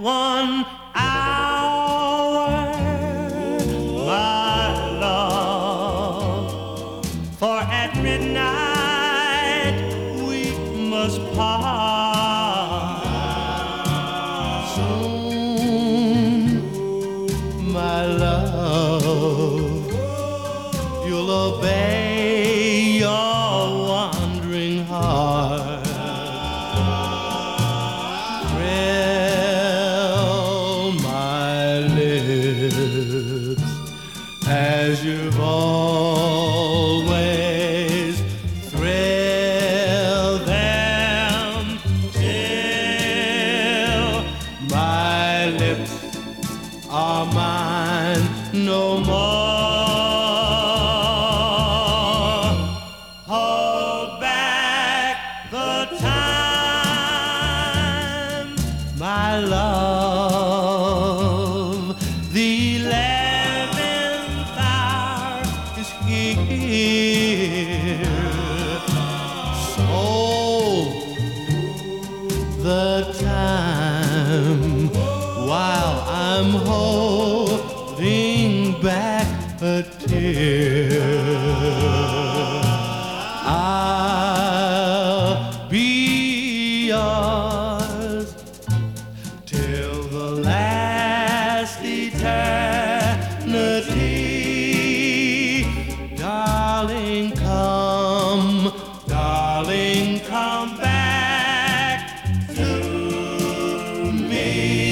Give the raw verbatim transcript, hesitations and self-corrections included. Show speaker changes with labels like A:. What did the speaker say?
A: one hour, my love, for at midnight we must part. Soon, my love, you'll obey your wandering heart. Thrill my lips as you've always thrilled them, till my lips are mine no more. Hold back the time, my love. The eleventh hour is here. So the time while I'm holding back a tear, I'll be yours till the last eternity. Darling, come, darling, come back to me.